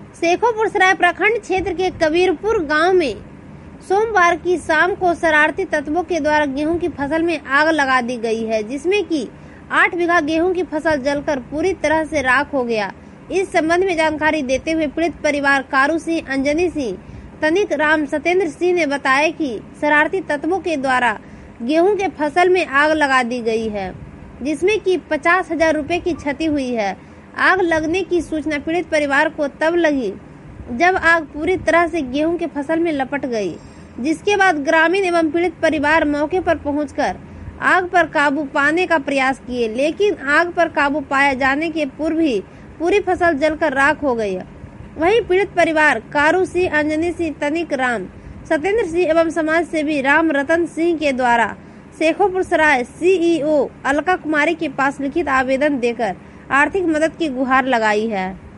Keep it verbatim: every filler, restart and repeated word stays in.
शेखोपुर सराय प्रखंड क्षेत्र के कबीरपुर गांव में सोमवार की शाम को शरारती तत्वों के द्वारा गेहूं की फसल में आग लगा दी गई है, जिसमें कि आठ बीघा गेहूं की फसल जलकर पूरी तरह से राख हो गया। इस संबंध में जानकारी देते हुए पीड़ित परिवार कारू सिंह, अंजनी सिंह, तनिक राम, सत्येंद्र सिंह ने बताया कि शरारती तत्वों के द्वारा गेहूं के फसल में आग लगा दी गई है, जिसमें कि पचास हजार रूपए की क्षति हुई है। आग लगने की सूचना पीड़ित परिवार को तब लगी जब आग पूरी तरह से गेहूं के फसल में लपट गई, जिसके बाद ग्रामीण एवं पीड़ित परिवार मौके पर पहुंचकर आग पर काबू पाने का प्रयास किए, लेकिन आग पर काबू पाए जाने के पूर्व ही पूरी फसल जलकर राख हो गई। वहीं पीड़ित परिवार कारू सिंह, अंजनी सिंह, तनिक राम, सत्येंद्र सिंह एवं समाज सेवी राम रतन सिंह के द्वारा शेखोपुर सराय सीईओ अलका कुमारी के पास लिखित आवेदन देकर आर्थिक मदद की गुहार लगाई है।